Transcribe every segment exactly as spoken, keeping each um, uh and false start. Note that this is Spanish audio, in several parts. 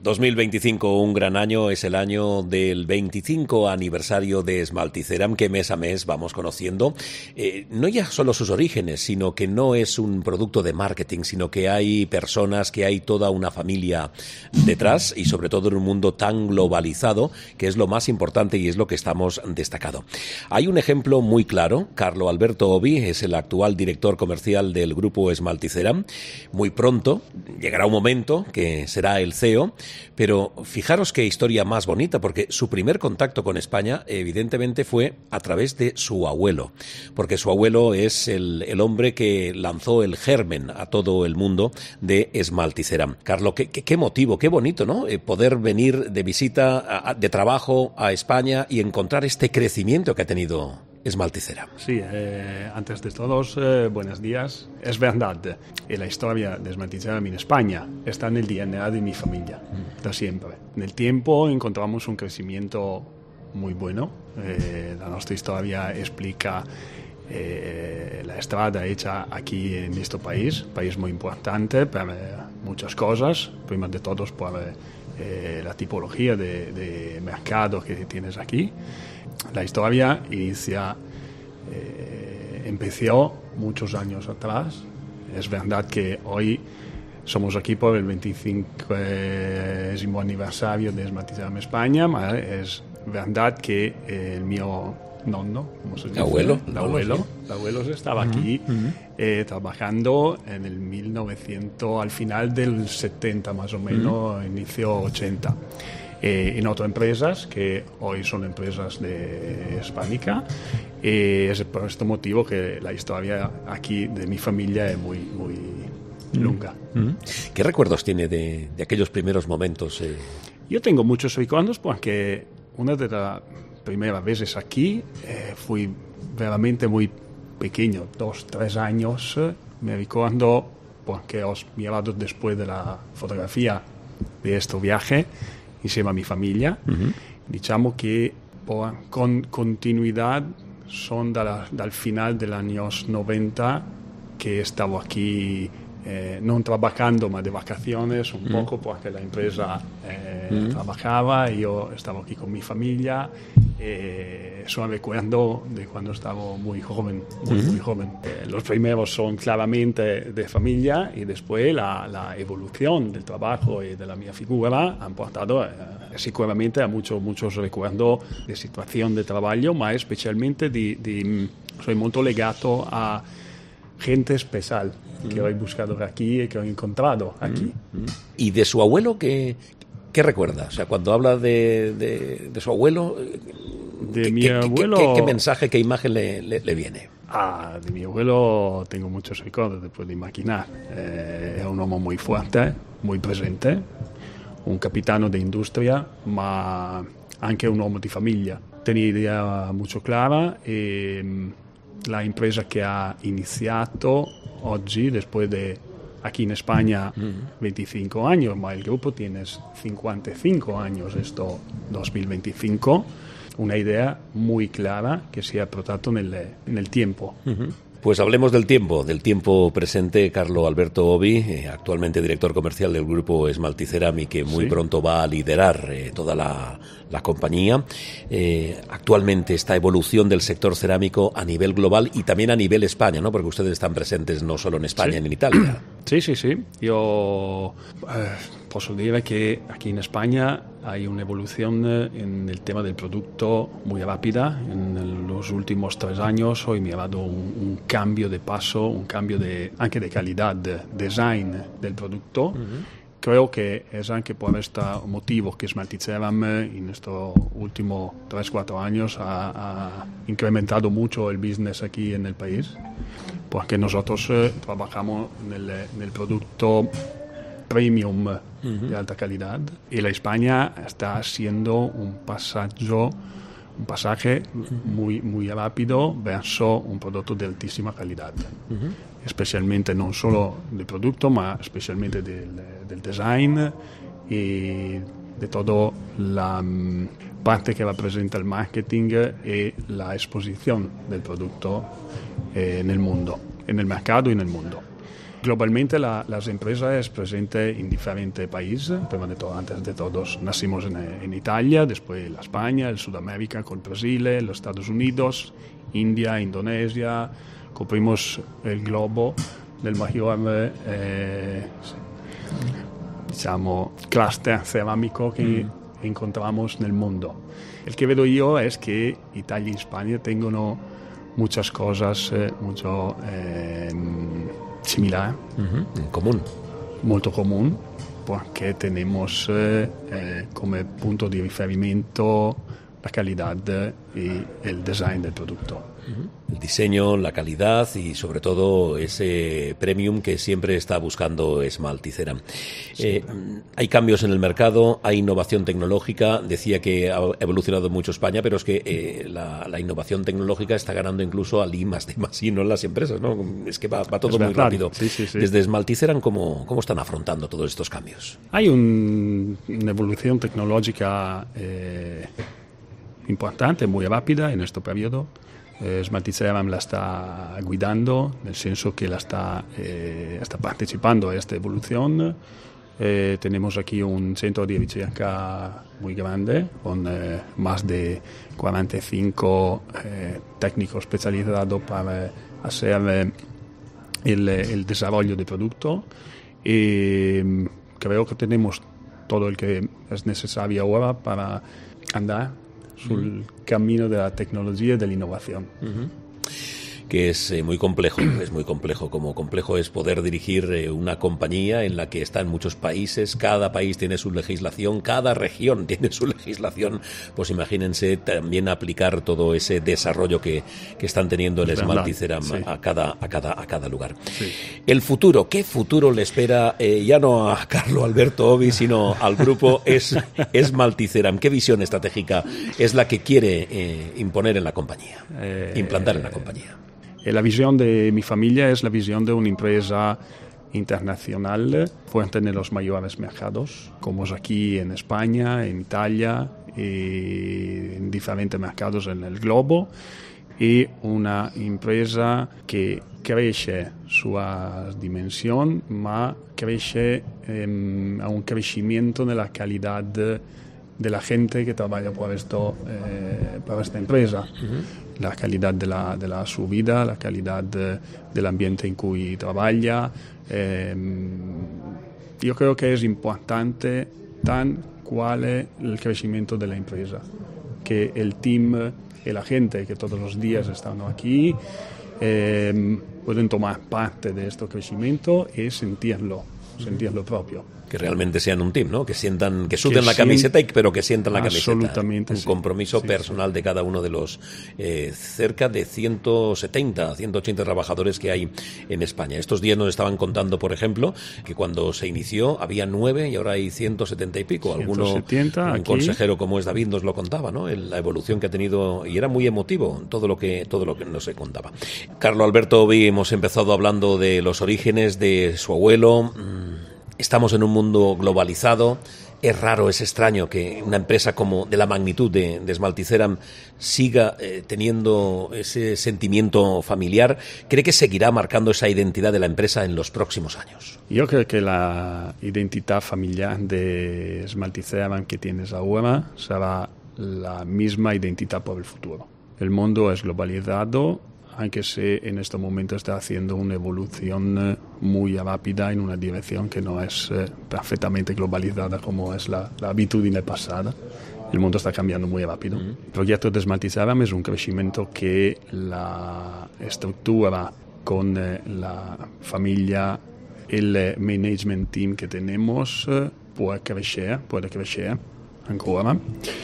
dos mil veinticinco, un gran año, es el año del veinticinco aniversario de Smalticeram, que mes a mes vamos conociendo, eh, no ya solo sus orígenes, sino que no es un producto de marketing, sino que hay personas, que hay toda una familia detrás, y sobre todo en un mundo tan globalizado, que es lo más importante y es lo que estamos destacando. Hay un ejemplo muy claro. Carlo Alberto Obi es el actual director comercial del grupo Smalticeram. Muy pronto llegará un momento que será el C E O, pero fijaros qué historia más bonita, porque su primer contacto con España evidentemente fue a través de su abuelo, porque su abuelo es el, el hombre que lanzó el germen a todo el mundo de Smalticeram. Carlo, qué, qué, qué motivo, qué bonito, ¿no? Eh, poder venir de visita, a, de trabajo a España y encontrar este crecimiento que ha tenido Smalticeram. Sí, eh, antes de todos, eh, buenos días. Es verdad, eh, la historia de Smalticeram en España está en el D N A de mi familia, mm. de siempre. En el tiempo encontramos un crecimiento muy bueno. Eh, la nuestra historia explica eh, la estrada hecha aquí en este país, país muy importante para eh, muchas cosas, primero de todos por eh, la tipología de, de mercado que tienes aquí. La historia inicia, eh, empezó muchos años atrás. Es verdad que hoy somos aquí por el veinticinco aniversario de Smalticeram España, pero es verdad que el mío nonno, ¿cómo se dice? Abuelo. El abuelo, el abuelo estaba aquí uh-huh. eh, trabajando en el mil novecientos, al final del setenta más o menos, uh-huh. inicio ochenta. Eh, en otras empresas que hoy son empresas de hispánica, y es por este motivo que la historia aquí de mi familia es muy, muy larga. Mm. ¿Qué recuerdos tiene de, de aquellos primeros momentos? Eh? Yo tengo muchos recuerdos porque una de las primeras veces aquí eh, fui realmente muy pequeño, dos, tres años. Me recuerdo porque os mirado después de la fotografía de este viaje insieme a mi familia. Uh-huh. Diciamo che por, con continuidad son dal, dal final degli anni noventa che stavo aquí eh, non trabajando ma de vacaciones un uh-huh. poco porque la empresa eh, uh-huh. trabajaba y yo estaba aquí con mi familia. Eh, eso me recuerdo de cuando estaba muy joven, muy, uh-huh. muy joven. Eh, los primeros son claramente de familia y después la, la evolución del trabajo y de la mía figura han portado eh, seguramente a muchos muchos recuerdos de situación de trabajo, ma especialmente de, de, soy muy legato a gente especial uh-huh. que he buscado aquí y que he encontrado aquí. Uh-huh. ¿Y de su abuelo qué, qué recuerda? O sea, cuando habla de, de, de su abuelo, de ¿qué, mi qué, abuelo qué, qué, qué mensaje, qué imagen le, le, le viene? Ah, de mi abuelo tengo muchos recuerdos, te puedes imaginar. Eh, era un hombre muy fuerte, muy presente, un capitano de industria, ma anche un uomo di famiglia. Tenía idea molto clara e la empresa che ha iniziato oggi, después de aquí en España veinticinco años, ma el grupo tiene cincuenta y cinco años, esto dos mil veinticinco, una idea muy clara que se ha portato nel, nel tiempo. Uh-huh. Pues hablemos del tiempo, del tiempo presente. Carlo Alberto Obi, eh, actualmente director comercial del grupo Smalticeram y que muy sí. pronto va a liderar eh, toda la, la compañía. Eh, actualmente esta evolución del sector cerámico a nivel global y también a nivel España, ¿no? Porque ustedes están presentes no solo en España, sí. en Italia. Sí, sí, sí. Yo eh, posso dire que aquí en España hay una evolución en el tema del producto muy rápida. En los últimos tres años hoy me ha dado un, un cambio de paso, un cambio de, anche de calidad, de design del producto. Uh-huh. Creo que es anche por este motivo que Smalticeram en estos últimos tres cuatro años ha, ha incrementado mucho el business aquí en el país, porque nosotros eh, trabajamos en el, en el producto premium uh-huh. de alta calidad y la España está haciendo un pasaggio, un pasaje uh-huh. muy, muy rápido verso un producto de altísima calidad. Uh-huh. Especialmente non solo del producto, ma specialmente del, del design e di tutta la um, parte che rappresenta il marketing e la esposizione del prodotto eh, nel mondo, e nel mercato e nel mondo. Globalmente la, las empresas presentes en diferentes países, pero de todo, antes de todos nacimos en, en Italia, después la España, el Sudamérica con Brasil, los Estados Unidos, India, Indonesia, cubrimos el globo del mayor eh, diciamo, cluster cerámico que mm. encontramos en el mundo. El que veo yo es que Italia y España tienen muchas cosas eh, mucho eh, similares. Uh-huh. En común. Molto común, porque tenemos eh, eh, como punto de riferimento la calidad y el design del producto. El diseño, la calidad y sobre todo ese premium que siempre está buscando Esmalticeram. Sí. Eh, hay cambios en el mercado, hay innovación tecnológica. Decía que ha evolucionado mucho España, pero es que eh, la, la innovación tecnológica está ganando incluso al I más D más I, no en las empresas, ¿no? Es que va, va todo muy rápido. Sí, sí, sí. Desde Esmalticeram, ¿cómo, ¿cómo están afrontando todos estos cambios? Hay un, una evolución tecnológica eh, importante, muy rápida en este periodo. Esmalticeram la está guidando, nel senso que la está, eh, está participando a esta evolución. Eh, tenemos aquí un centro de recerca muy grande, con eh, más de cuarenta y cinco eh, técnicos especializados para hacer eh, el, el desarrollo de producto. Y creo que tenemos todo lo que es necesario ahora para andar sul camino de la tecnología y de la innovación. Uh-huh. Que es eh, muy complejo, es muy complejo. Como complejo es poder dirigir eh, una compañía en la que está en muchos países, cada país tiene su legislación, cada región tiene su legislación, pues imagínense también aplicar todo ese desarrollo que, que están teniendo el Esmalticeram sí. a, cada, a, cada, a cada lugar. Sí. El futuro, ¿qué futuro le espera eh, ya no a Carlo Alberto Ovi, sino al grupo es, Esmalticeram? ¿Qué visión estratégica es la que quiere eh, imponer en la compañía, eh, implantar en la compañía? La visión de mi familia es la visión de una empresa internacional fuerte en los mayores mercados, como es aquí en España, en Italia y en diferentes mercados en el globo, y una empresa que crece su dimensión, ma crece eh, a un crecimiento de la calidad de la gente que trabaja por, esto, eh, por esta empresa. Uh-huh. La calidad de la, de la su vida, la calidad de, del ambiente en que trabaja. Eh, yo creo que es importante tan cual es el crecimiento de la empresa, que el team y la gente que todos los días están aquí eh, pueden tomar parte de este crecimiento y sentirlo, sentirlo propio. Que realmente sean un team, ¿no? Que sientan, que suden que la camiseta, y, pero que sientan la absolutamente camiseta. Un sí. compromiso sí, personal sí. de cada uno de los eh, cerca de ciento setenta, ciento ochenta trabajadores que hay en España. Estos días nos estaban contando, por ejemplo, que cuando se inició había nueve y ahora hay ciento setenta y pico. Alguno, ciento setenta, un aquí. consejero como es David nos lo contaba, ¿no? La evolución que ha tenido, y era muy emotivo todo lo que todo lo que nos se contaba. Carlo Alberto Ovi, hemos empezado hablando de los orígenes de su abuelo. Estamos en un mundo globalizado. Es raro, es extraño que una empresa como de la magnitud de, de Esmalticeram siga eh, teniendo ese sentimiento familiar. ¿Cree que seguirá marcando esa identidad de la empresa en los próximos años? Yo creo que la identidad familiar de Esmalticeram que tienes ahora será la misma identidad por el futuro. El mundo es globalizado, aunque se en este momento está haciendo una evolución muy rápida en una dirección que no es eh, perfectamente globalizada como es la, la habitude pasada. El mundo está cambiando muy rápido. Uh-huh. El proyecto de Esmalticeram es un crecimiento que la estructura con eh, la familia, el management team que tenemos eh, puede crecer, puede crecer ancora.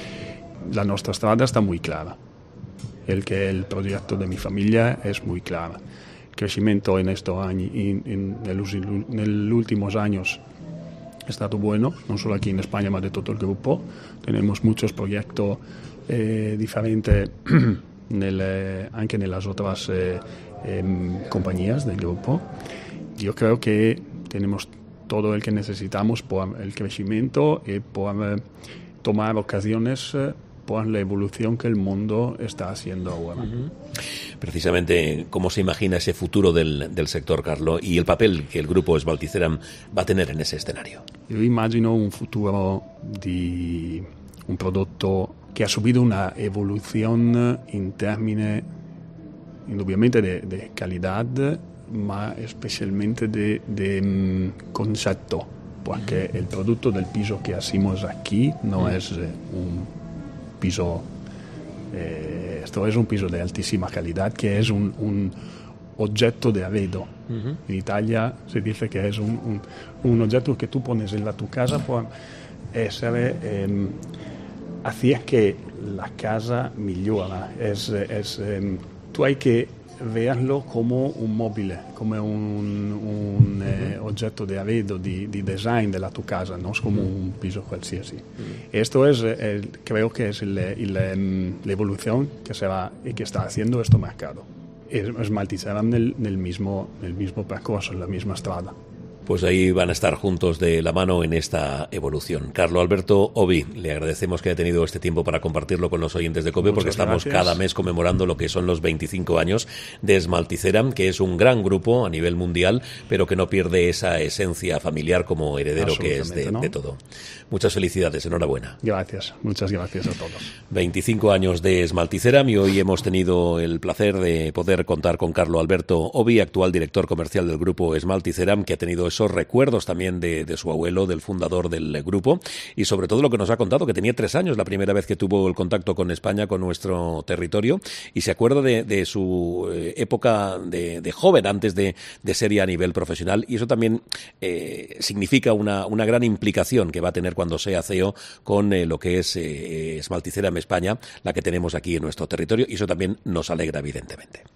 La nuestra strada está muy clara. El que el proyecto de mi familia es muy claro. El crecimiento en estos años, en, en, en los últimos años, ha estado bueno, no solo aquí en España, sino de todo el grupo. Tenemos muchos proyectos eh, diferentes nel, eh, anche en las otras eh, eh, compañías del grupo. Yo creo que tenemos todo el que necesitamos por el crecimiento y por eh, tomar ocasiones eh, pues la evolución que el mundo está haciendo ahora. Uh-huh. Precisamente, ¿cómo se imagina ese futuro del, del sector, Carlo, y el papel que el grupo Smalticeram va a tener en ese escenario? Yo imagino un futuro de un producto que ha subido una evolución en términos, indudablemente, de, de calidad, ma especialmente de, de um, concepto, porque el producto del piso que hacemos aquí no es eh, un piso, eh, esto es un piso de altísima calidad, que es un, un objeto de arredo. Uh-huh. En Italia se dice que es un, un, un objeto que tú pones en la, tu casa por ser, eh, hacía que la casa mejora. Es, es, eh, tú hay que verlo como un móvil, como un, un eh, oggetto di arredo, di, di design della tua casa, no come un piso qualsiasi. Mm. Esto es, el, creo que es el, el, la evolución que se va y que está haciendo este mercado. Smalticeram nel, nel, mismo, nel mismo percorso, en la misma strada. Pues ahí van a estar juntos de la mano en esta evolución. Carlo Alberto Obi, le agradecemos que haya tenido este tiempo para compartirlo con los oyentes de COPE, porque estamos gracias. Cada mes conmemorando lo que son los veinticinco años de Smalticeram, que es un gran grupo a nivel mundial, pero que no pierde esa esencia familiar como heredero que es de, ¿no? de todo. Muchas felicidades, enhorabuena. Gracias, muchas gracias a todos. veinticinco años de Smalticeram y hoy hemos tenido el placer de poder contar con Carlo Alberto Obi, actual director comercial del grupo Smalticeram, que ha tenido esos recuerdos también de, de su abuelo, del fundador del grupo, y sobre todo lo que nos ha contado, que tenía tres años la primera vez que tuvo el contacto con España, con nuestro territorio, y se acuerda de, de su eh, época de, de joven, antes de, de ser ya a nivel profesional, y eso también eh, significa una, una gran implicación que va a tener cuando sea C E O con eh, lo que es eh, Smalticeram España, la que tenemos aquí en nuestro territorio, y eso también nos alegra, evidentemente.